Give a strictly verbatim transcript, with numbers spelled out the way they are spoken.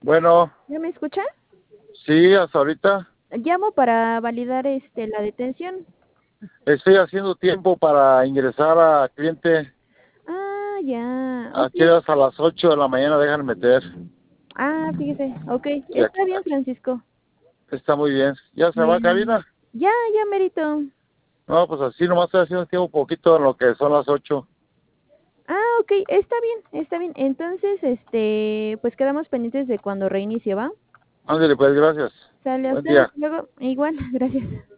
Bueno, ¿Ya me escucha? sí, hasta ahorita Llamo para validar este la detención. estoy haciendo tiempo para ingresar a cliente. Ah, ya, Aquí okey. hasta las ocho de la mañana dejan meter. Ah, fíjese, okey, Sí, aquí, está bien, aquí. Francisco. Está muy bien. ¿Ya se va a Bueno, cabina? ya, ya merito. No, pues así nomás estoy haciendo tiempo poquito en lo que son las ocho. Ah, okey, está bien, está bien. Entonces, este, pues quedamos pendientes de cuando reinicie, ¿va? Ándale, pues, gracias. Sale, Buen hasta día. luego. Igual, gracias.